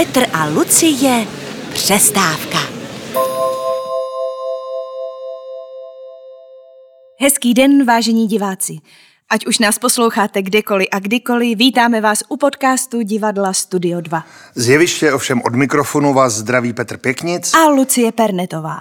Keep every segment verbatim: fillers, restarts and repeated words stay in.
Petr a Lucie, přestávka. Hezký den, vážení diváci. Ať už nás posloucháte kdekoliv a kdykoliv, vítáme vás u podcastu Divadla Studio dva. Z jeviště ovšem od mikrofonu vás zdraví Petr Pěknic a Lucie Pernetová.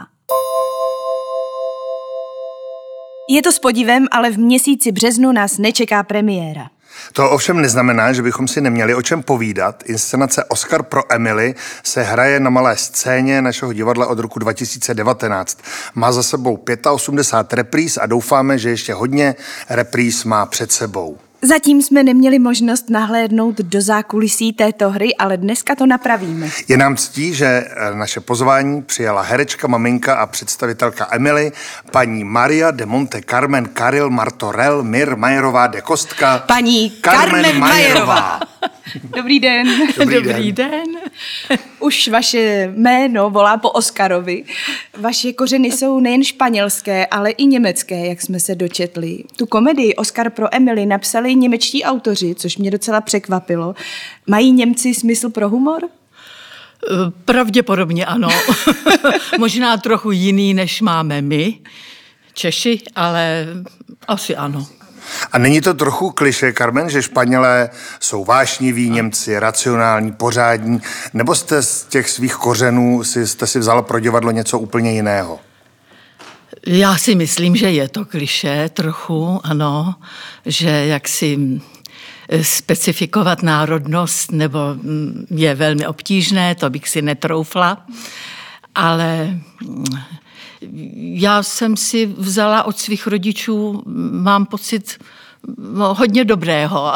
Je to s podivem, ale v měsíci březnu nás nečeká premiéra. To ovšem neznamená, že bychom si neměli o čem povídat. Inscenace Oscar pro Emily se hraje na malé scéně našeho divadla od roku dva tisíce devatenáct. Má za sebou osmdesát pět repríz a doufáme, že ještě hodně repríz má před sebou. Zatím jsme neměli možnost nahlédnout do zákulisí této hry, ale dneska to napravíme. Je nám ctí, že naše pozvání přijala herečka, maminka a představitelka Emily, paní Maria de Monte Carmen Caril Martorell Mir Majerová de Kostka. Paní Carmen Majerová. Dobrý den. Dobrý, Dobrý den. den. Už vaše jméno volá po Oscarovi. Vaše kořeny jsou nejen španělské, ale i německé, jak jsme se dočetli. Tu komedii Oscar pro Emily napsali němečtí autoři, což mě docela překvapilo. Mají Němci smysl pro humor? Pravděpodobně ano. Možná trochu jiný, než máme my, Češi, ale asi ano. A není to trochu klišé, Carmen, že Španělé jsou vášniví, Němci racionální, pořádní, nebo jste z těch svých kořenů si, jste si vzala pro divadlo něco úplně jiného? Já si myslím, že je to klišé trochu, ano, že jaksi specifikovat národnost nebo je velmi obtížné, to bych si netroufla, ale já jsem si vzala od svých rodičů, mám pocit, no, hodně dobrého,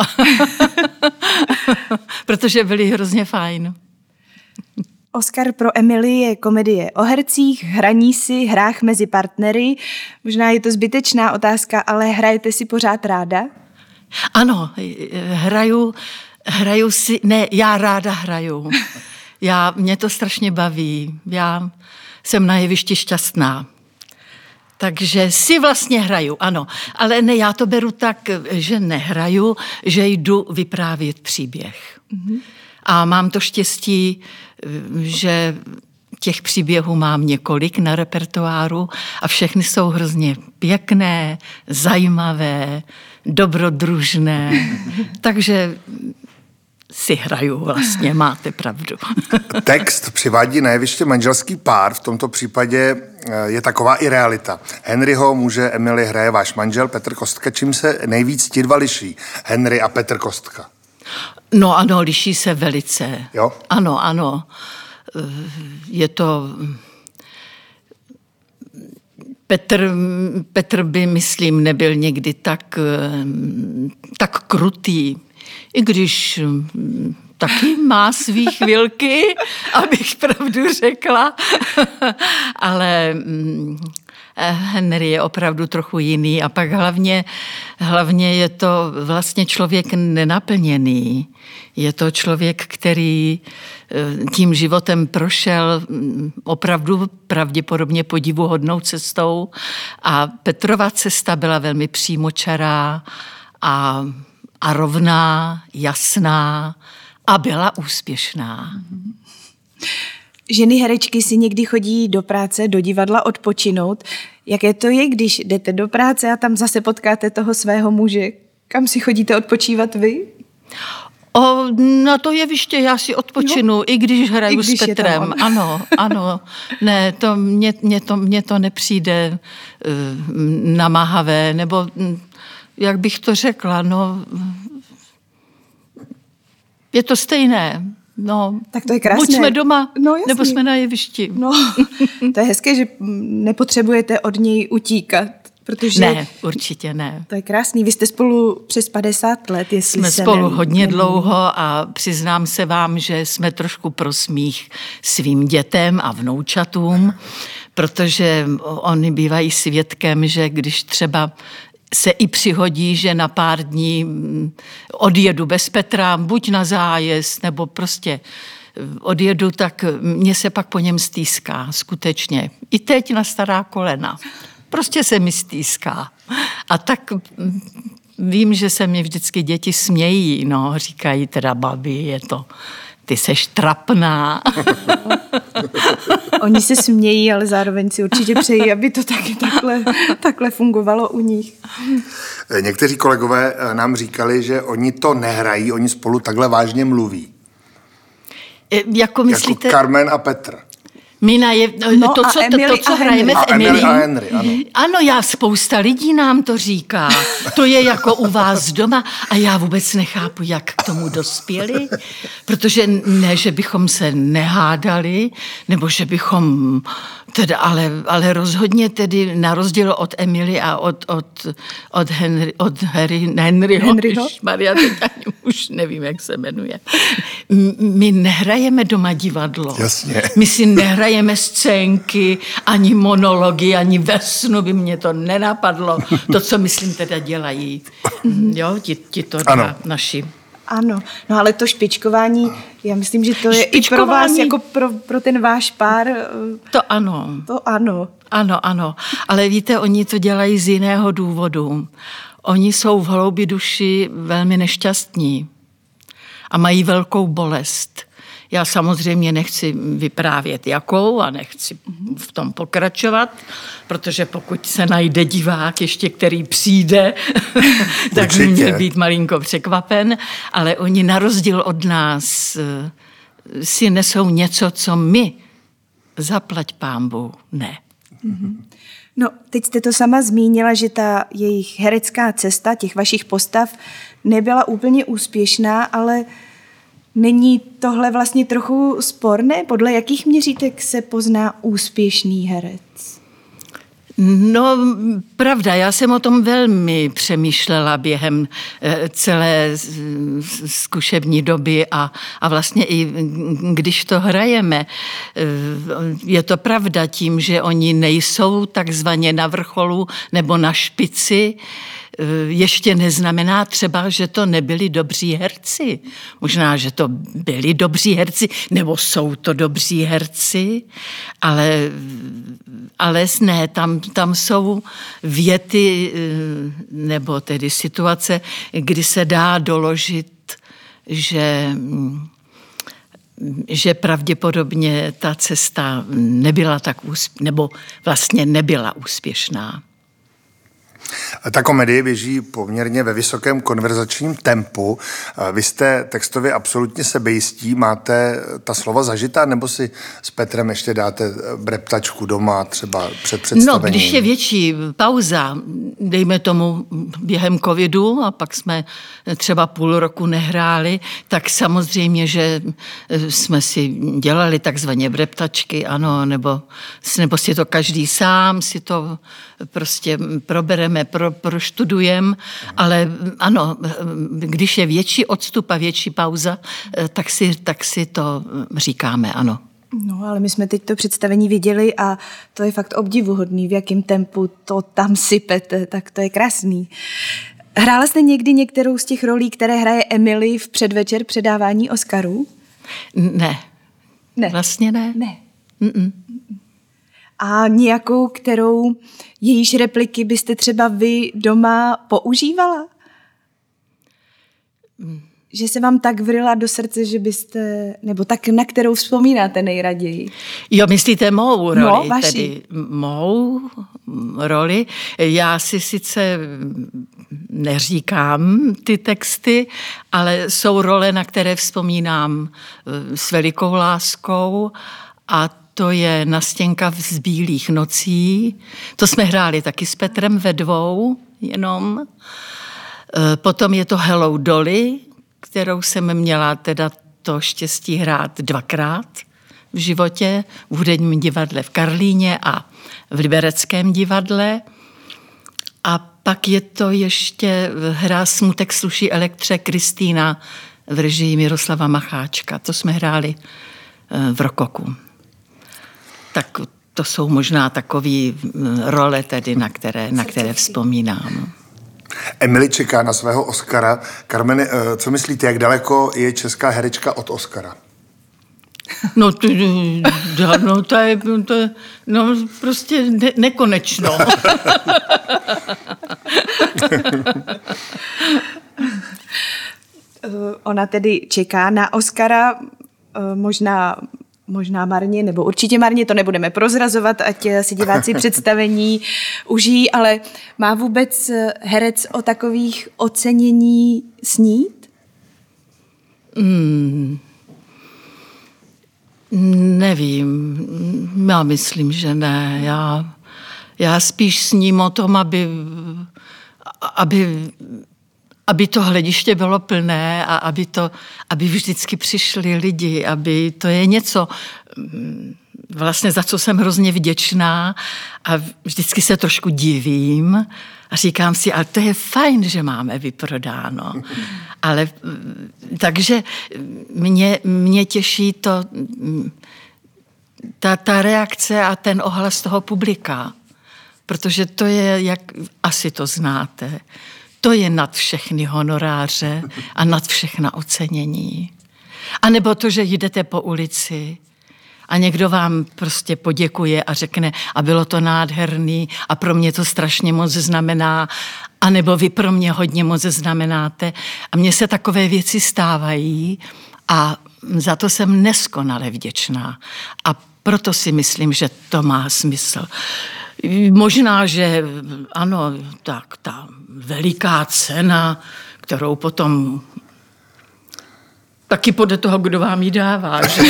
protože byli hrozně fajn. Oscar pro Emily je komedie o hercích, hraní si, hrách mezi partnery. Možná je to zbytečná otázka, ale hrajete si pořád ráda? Ano, hraju, hraju si, ne, já ráda hraju. Já, mě to strašně baví. Já jsem na jevišti šťastná. Takže si vlastně hraju, ano. Ale ne, já to beru tak, že nehraju, že jdu vyprávět příběh. Mm-hmm. A mám to štěstí, že těch příběhů mám několik na repertoáru a všechny jsou hrozně pěkné, zajímavé, dobrodružné. Takže si hraju vlastně, máte pravdu. Text přivádí na jeviště manželský pár, v tomto případě je taková i realita. Henryho muže Emily hraje váš manžel Petr Kostka. Čím se nejvíc ti dva liší, Henry a Petr Kostka? No ano, liší se velice. Jo? Ano, ano. Je to... Petr, Petr by, myslím, nebyl někdy tak, tak krutý, i když taky má svý chvilky, abych pravdu řekla, ale Henry je opravdu trochu jiný a pak hlavně, hlavně je to vlastně člověk nenaplněný. Je to člověk, který tím životem prošel opravdu pravděpodobně podivuhodnou cestou a Petrova cesta byla velmi přímočará a, a rovná, jasná a byla úspěšná. Ženy herečky si někdy chodí do práce, do divadla odpočinout. Jaké to je, když jdete do práce a tam zase potkáte toho svého muže? Kam si chodíte odpočívat vy? O, na to jeviště já si odpočinu, no, i když hraju i když s Petrem. Ano, ano. Ne, to mně, mně, to, mně to nepřijde uh, namáhavé, nebo jak bych to řekla, no, je to stejné. No, tak to je krásné. Buď jsme doma, no, nebo jsme na jevišti. No, to je hezké, že nepotřebujete od něj utíkat. Protože ne, určitě ne. To je krásný. Vy jste spolu přes padesát let, jestli jsme se spolu nevím. hodně dlouho a přiznám se vám, že jsme trošku pro smích svým dětem a vnoučatům, protože oni bývají svědkem, že když třeba se i přihodí, že na pár dní odjedu bez Petra, buď na zájezd, nebo prostě odjedu, tak mě se pak po něm stýská, skutečně. I teď na stará kolena. Prostě se mi stýská. A tak vím, že se mi vždycky děti smějí, no, říkají teda babi, je to ty seš trapná. Oni se smějí, ale zároveň si určitě přejí, aby to taky takhle, takhle fungovalo u nich. Někteří kolegové nám říkali, že oni to nehrají, oni spolu takhle vážně mluví. Jako myslíte? Jako Carmen a Petr. Mina je, no to, co, to, to, co hrajeme v Emily. A Henry, ano. Ano, já, spousta lidí nám to říká. To je jako u vás doma a já vůbec nechápu, jak k tomu dospěli, protože ne, že bychom se nehádali, nebo že bychom, teda, ale, ale rozhodně tedy na rozdíl od Emily a od, od, od, Henry, od Harry, Henryho, Henryho? Maria, teď ani už nevím, jak se jmenuje. My nehrajeme doma divadlo. Jasně. My si nehrajeme scénky, ani monology, ani ve snu by mě to nenapadlo. To, co myslím teda dělají. Jo, ti, ti to dva naši. Ano, no ale to špičkování, já myslím, že to je i pro vás, jako pro, pro ten váš pár. To ano. To ano. Ano, ano. Ale víte, oni to dělají z jiného důvodu. Oni jsou v hloubi duši velmi nešťastní a mají velkou bolest. Já samozřejmě nechci vyprávět jakou a nechci v tom pokračovat, protože pokud se najde divák ještě, který přijde, tak by měl být malinko překvapen, ale oni na rozdíl od nás si nesou něco, co my, zaplať pánbu, ne. No, teď jste to sama zmínila, že ta jejich herecká cesta, těch vašich postav, nebyla úplně úspěšná, ale není tohle vlastně trochu sporné? Podle jakých měřítek se pozná úspěšný herec? No, pravda, já jsem o tom velmi přemýšlela během celé zkušební doby a, a vlastně i když to hrajeme, je to pravda tím, že oni nejsou takzvaně na vrcholu nebo na špici, ještě neznamená třeba, že to nebyli dobří herci. Možná, že to byli dobří herci, nebo jsou to dobří herci, ale, ale ne, tam, tam jsou věty, nebo tedy situace, kdy se dá doložit, že, že pravděpodobně ta cesta nebyla tak úspěšná, nebo vlastně nebyla úspěšná. Ta komedie běží poměrně ve vysokém konverzačním tempu. Vy jste textově absolutně sebejistí, máte ta slova zažitá, nebo si s Petrem ještě dáte breptačku doma třeba před představením? No, když je větší pauza, dejme tomu během covidu a pak jsme třeba půl roku nehráli, tak samozřejmě, že jsme si dělali takzvaně breptačky, ano, nebo, nebo si to každý sám, si to prostě probereme, pro, proštudujeme, ale ano, když je větší odstup a větší pauza, tak si, tak si to říkáme, ano. No, ale my jsme teď to představení viděli a to je fakt obdivuhodný, v jakém tempu to tam sypete, tak to je krásný. Hrála jste někdy některou z těch rolí, které hraje Emily v předvečer předávání Oscarů? Ne. Ne. Vlastně ne. Ne. Mm-mm. A nějakou, kterou jejíž repliky byste třeba vy doma používala? Mm. Že se vám tak vryla do srdce, že byste, nebo tak, na kterou vzpomínáte nejraději? Jo, myslíte mou roli? No, vaši. Tedy mou roli. Já si sice neříkám ty texty, ale jsou role, na které vzpomínám s velikou láskou a to je Nastěnka z bílých nocí. To jsme hráli taky s Petrem ve dvou jenom. Potom je to Hello Dolly, kterou jsem měla teda to štěstí hrát dvakrát v životě, v hudebním divadle v Karlíně a v Libereckém divadle. A pak je to ještě hra Smutek sluší elektře Kristýna v režii Miroslava Macháčka. To jsme hráli v Rokoku. Tak to jsou možná takové role tedy, na které, na které vzpomínám. Emily čeká na svého Oscara. Carmen, co myslíte, jak daleko je česká herečka od Oscara? No, to, no, to je to, no, prostě ne, nekonečno. Ona tedy čeká na Oscara. možná, možná marně, nebo určitě marně, to nebudeme prozrazovat, ať si diváci představení užijí, ale má vůbec herec o takových ocenění snít? Hmm. Nevím, já myslím, že ne. Já, já spíš sním o tom, aby, aby, aby to hlediště bylo plné a aby, to, aby vždycky přišli lidi, aby to je něco, vlastně za co jsem hrozně vděčná a vždycky se trošku divím a říkám si, ale to je fajn, že máme vyprodáno. Ale takže mě, mě těší to, ta, ta reakce a ten ohlas toho publika. Protože to je, jak asi to znáte, to je nad všechny honoráře a nad všechna ocenění. A nebo to, že jdete po ulici a někdo vám prostě poděkuje a řekne, a bylo to nádherný a pro mě to strašně moc znamená, a nebo vy pro mě hodně moc znamenáte. A mně se takové věci stávají a za to jsem neskonale vděčná. A proto si myslím, že to má smysl. Možná, že ano, tak ta veliká cena, kterou potom taky podle toho, kdo vám ji dává, že?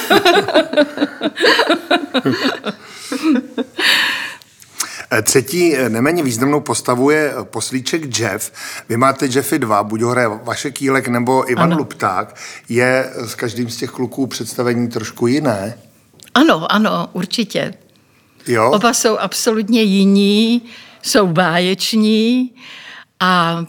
Třetí neméně významnou postavu je poslíček Jeff. Vy máte Jeffy dva, buď ho hraje Vašek Jílek nebo Ivan ano. Lupták. Je s každým z těch kluků představení trošku jiné? Ano, ano, určitě. Jo? Oba jsou absolutně jiní, jsou báječní a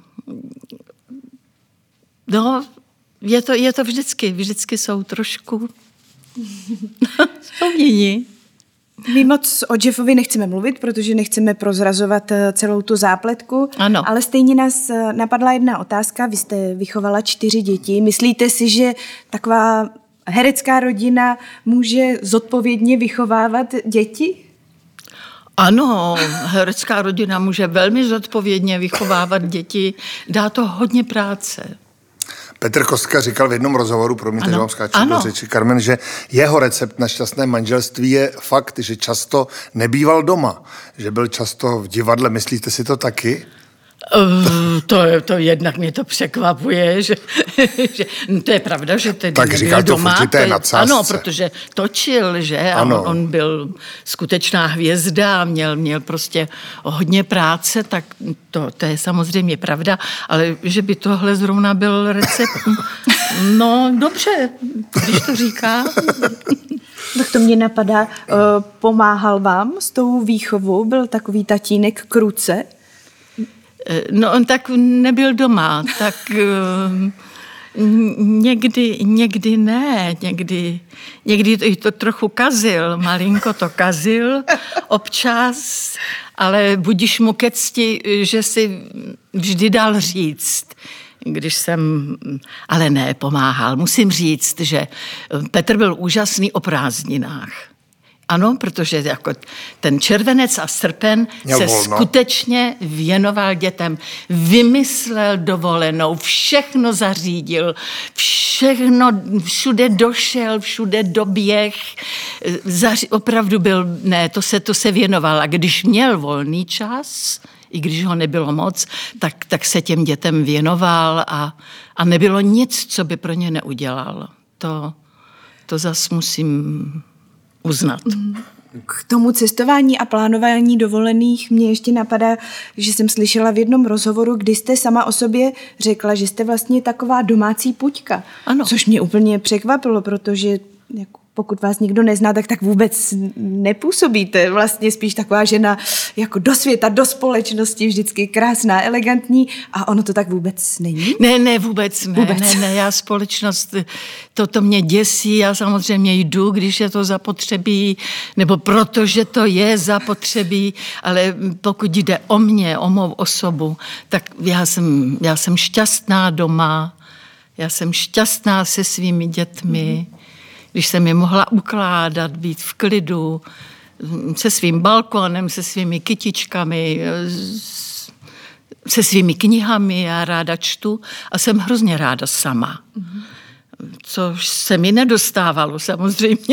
no, je to, je to vždycky, vždycky jsou trošku jsou jiní. My moc o Jeffovi nechceme mluvit, protože nechceme prozrazovat celou tu zápletku, ano. Ale stejně nás napadla jedna otázka. Vy jste vychovala čtyři děti. Myslíte si, že taková herecká rodina může zodpovědně vychovávat děti? Ano, herecká rodina může velmi zodpovědně vychovávat děti. Dá to hodně práce. Petr Kostka říkal v jednom rozhovoru, promiňte, že vám skáču do řeči, Carmen, že jeho recept na šťastné manželství je fakt, že často nebýval doma, že byl často v divadle. Myslíte si to taky? Uh, to, to jednak mě to překvapuje, že, že to je pravda, že tedy tak říkal to doma, v určité nadsázce. Ano, protože točil, že? A on, on byl skutečná hvězda a měl, měl prostě hodně práce, tak to, to je samozřejmě pravda, ale že by tohle zrovna byl recept, no dobře, když to říká. Tak to mě napadá, pomáhal vám s tou výchovou, byl takový tatínek Kruce? No on tak nebyl doma, tak někdy, někdy ne, někdy, někdy to trochu kazil, malinko to kazil občas, ale budíš mu ke cti, že si vždy dal říct, když jsem, ale ne, pomáhal. Musím říct, že Petr byl úžasný o prázdninách. Ano, protože jako ten červenec a srpen Měl se volno. skutečně věnoval dětem. Vymyslel dovolenou, všechno zařídil, všechno, všude došel, všude doběh. Zaři, opravdu byl, ne, to se, to se věnoval. A když měl volný čas, i když ho nebylo moc, tak, tak se těm dětem věnoval a, a nebylo nic, co by pro ně neudělal. To, to zas musím uznat. K tomu cestování a plánování dovolených mě ještě napadá, že jsem slyšela v jednom rozhovoru, kdy jste sama o sobě řekla, že jste vlastně taková domácí puťka. Ano. Což mě úplně překvapilo, protože jako pokud vás nikdo nezná, tak tak vůbec nepůsobíte. Vlastně spíš taková žena jako do světa, do společnosti, vždycky krásná, elegantní a ono to tak vůbec není? Ne, ne, vůbec ne. Vůbec. Ne, ne, já společnost, to, to mě děsí, já samozřejmě jdu, když je to zapotřebí, nebo protože to je zapotřebí, ale pokud jde o mě, o mou osobu, tak já jsem, já jsem šťastná doma, já jsem šťastná se svými dětmi, mm. když jsem je mohla ukládat, být v klidu, se svým balkónem, se svými kytičkami, se svými knihami, já ráda čtu a jsem hrozně ráda sama. Mm. což se mi nedostávalo samozřejmě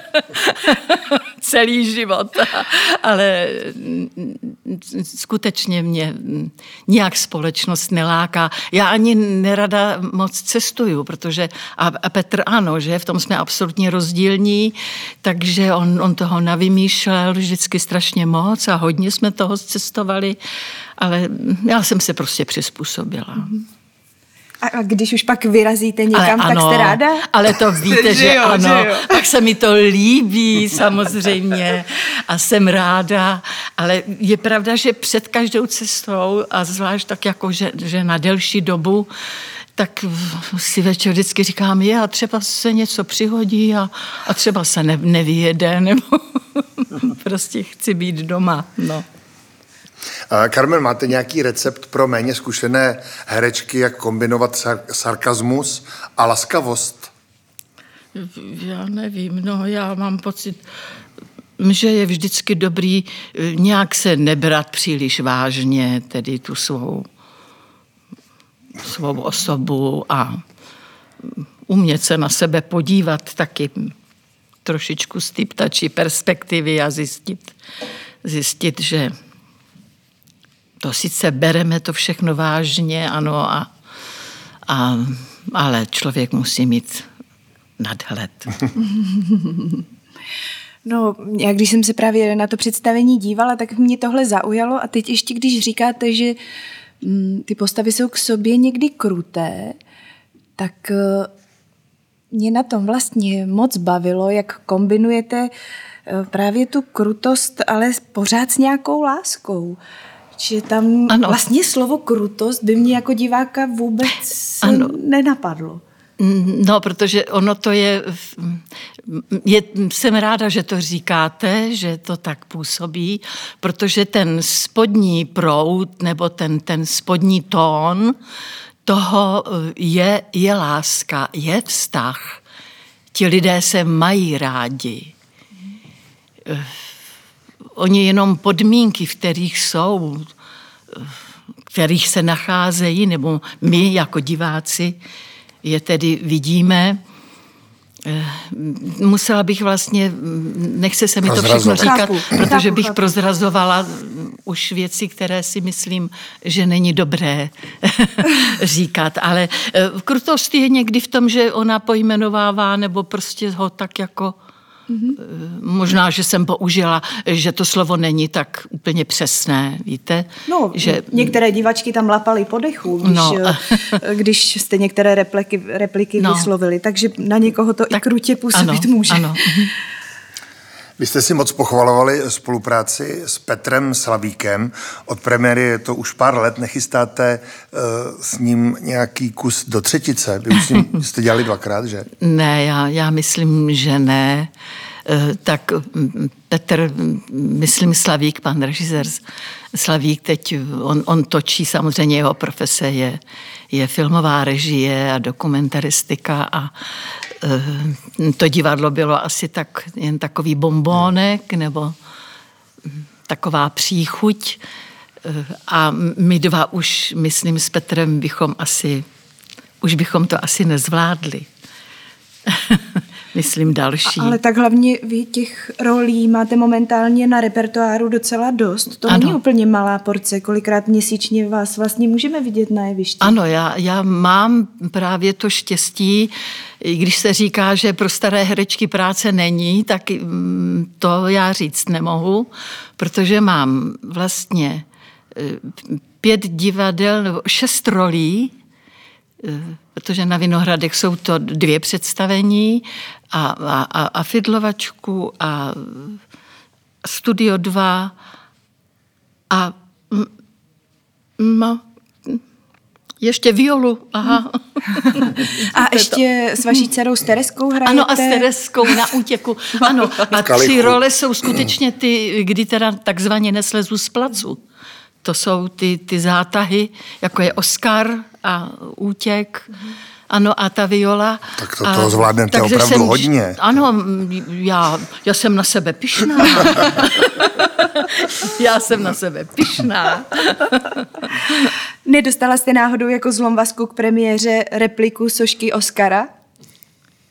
celý život, ale skutečně mě nějak společnost neláká. Já ani nerada moc cestuju, protože a Petr ano, že v tom jsme absolutně rozdílní, takže on, on toho navymýšlel vždycky strašně moc a hodně jsme toho cestovali, ale já jsem se prostě přizpůsobila. A když už pak vyrazíte někam, ale tak ano, jste ráda? Ale to víte, že, že jo, ano. Že jo. Tak se mi to líbí samozřejmě a jsem ráda. Ale je pravda, že před každou cestou a zvlášť tak jako, že, že na delší dobu, tak si večer vždycky říkám, je a třeba se něco přihodí a, a třeba se ne, nevyjede, nebo prostě chci být doma, no. Carmen, máte nějaký recept pro méně zkušené herečky, jak kombinovat sar- sarkazmus a laskavost? Já nevím, no já mám pocit, že je vždycky dobrý nějak se nebrat příliš vážně, tedy tu svou, svou osobu a umět se na sebe podívat taky trošičku z té ptačí perspektivy a zjistit, zjistit, že to sice bereme to všechno vážně, ano, a, a, ale člověk musí mít nadhled. No, já když jsem se právě na to představení dívala, tak mě tohle zaujalo a teď ještě když říkáte, že m, ty postavy jsou k sobě někdy kruté, tak uh, mě na tom vlastně moc bavilo, jak kombinujete uh, právě tu krutost, ale pořád s nějakou láskou. Že tam ano. Vlastně slovo krutost by mě jako diváka vůbec ano. nenapadlo. No, protože ono to je, je... Jsem ráda, že to říkáte, že to tak působí, protože ten spodní proud nebo ten, ten spodní tón toho je, je láska, je vztah. Ti lidé se mají rádi. Oni jenom podmínky, v kterých jsou, v kterých se nacházejí, nebo my jako diváci je tedy vidíme. Musela bych vlastně, nechce se mi to všechno říkat, chápu, protože chápu, bych chápu. prozrazovala už věci, které si myslím, že není dobré říkat. Ale krutost je někdy v tom, že ona pojmenovává, nebo prostě ho tak jako Mm-hmm. Možná, že jsem použila, že to slovo není tak úplně přesné, víte? No, že... některé divačky tam lapaly po dechu, když, no. když jste některé repliky, repliky no. vyslovili, takže na někoho to tak, i krutě působit ano, může. Ano. Vy jste si moc pochvalovali spolupráci s Petrem Slavíkem. Od premiéry je to už pár let. Nechystáte uh, s ním nějaký kus do třetice? Vy už s ním jste dělali dvakrát, že? Ne, já, já myslím, že ne. Uh, tak Petr, myslím Slavík, pan režisér Slavík, teď on, on točí, samozřejmě jeho profese je, je filmová režie a dokumentaristika a to divadlo bylo asi tak jen takový bombónek nebo taková příchuť a my dva už, myslím, s Petrem bychom asi, už bychom to asi nezvládli. Myslím další. Ale tak hlavně vy těch rolí máte momentálně na repertoáru docela dost. To ano. není úplně malá porce. Kolikrát měsíčně vás vlastně můžeme vidět na jevišti? Ano, já, já mám právě to štěstí, i když se říká, že pro staré herečky práce není, tak to já říct nemohu, protože mám vlastně pět divadel, nebo šest rolí, protože na Vinohradech jsou to dvě představení a, a, a, a Fidlovačku a Studio dva a no, ještě violu. Aha. A ještě s vaší dcerou s Tereskou hrajete? Ano, a s Tereskou na útěku. Ano, a tři role jsou skutečně ty, kdy teda takzvaně neslezu z placu. To jsou ty, ty zátahy, jako je Oskar a Útěk, ano, a ta viola. Tak to, toho zvládnete opravdu jsem, hodně. Ano, já, já jsem na sebe pyšná. já jsem na sebe pyšná. Nedostala jste náhodou jako zlomvazku k premiéře repliku sošky Oskara?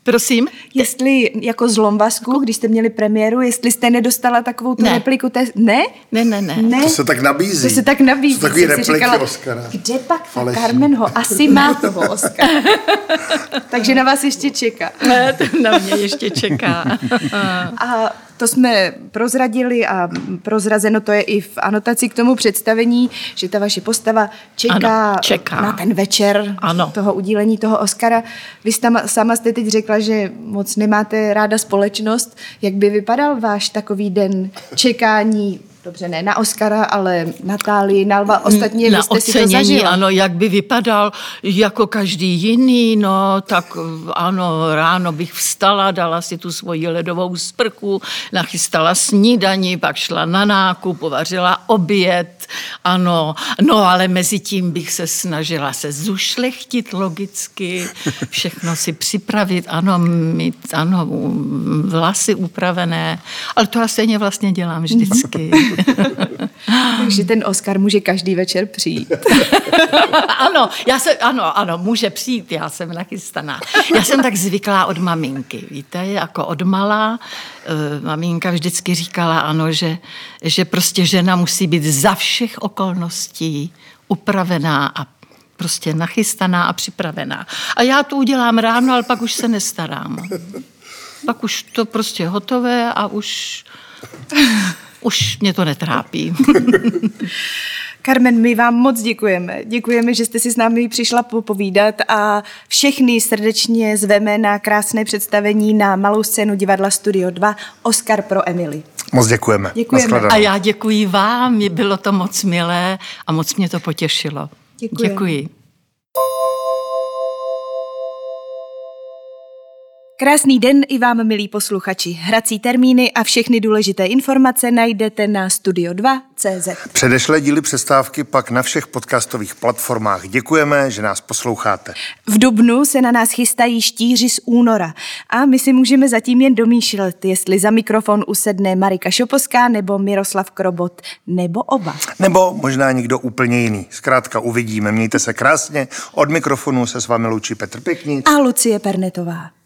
Prosím? Jestli jako Zlombasku, když jste měli premiéru, jestli jste nedostala takovou tu Ne. repliku té... Ne? Ne, ne, ne. Ne? To se tak nabízí. To se tak nabízí. To jsou takový Jsem si repliky říkala, Oscara. kde pak ta Falešný. Carmen ho asi má toho Oscara. Takže na vás ještě čeká. Ne, to na mě ještě čeká. A to jsme prozradili a prozrazeno to je i v anotaci k tomu představení, že ta vaše postava čeká, Ano, čeká. na ten večer Ano. toho udílení toho Oscara. Vy sama, sama jste teď řekla, že moc nemáte ráda společnost. Jak by vypadal váš takový den čekání? Dobře, ne na Oscara, ale Natálii, na Lva, ostatně Na vy jste si to ocenění, zažila. ano, jak by vypadal jako každý jiný, no, tak ano, ráno bych vstala, dala si tu svoji ledovou sprchu, nachystala snídani, pak šla na nákup, uvařila oběd, ano, no, ale mezi tím bych se snažila se zušlechtit logicky, všechno si připravit, ano, mít, ano, vlasy upravené, ale to já stejně vlastně dělám vždycky. Takže ten Oscar může každý večer přijít. Ano, já se, ano, ano, může přijít, já jsem nachystaná. Já jsem tak zvyklá od maminky, víte, jako od malá. E, maminka vždycky říkala, ano, že, že prostě žena musí být za všech okolností upravená a prostě nachystaná a připravená. A já to udělám ráno, ale pak už se nestarám. Pak už to prostě hotové a už... Už mě to netrápí. Carmen, my vám moc děkujeme. Děkujeme, že jste si s námi přišla popovídat a všechny srdečně zveme na krásné představení na malou scénu divadla Studio dva Oscar pro Emily. Moc děkujeme. Děkujeme. Nashledanou. A já děkuji vám, bylo to moc milé a moc mě to potěšilo. Děkujeme. Děkuji. Krásný den i vám, milí posluchači. Hrací termíny a všechny důležité informace najdete na studio dva tečka cé zet. Předešlé díly přestávky pak na všech podcastových platformách. Děkujeme, že nás posloucháte. V dubnu se na nás chystají štíři z února a my si můžeme zatím jen domýšlet, jestli za mikrofon usedne Marika Šoposká nebo Miroslav Krobot, nebo oba. Nebo možná někdo úplně jiný. Zkrátka uvidíme. Mějte se krásně. Od mikrofonu se s vámi loučí Petr Pěknic A Lucie Pernetová.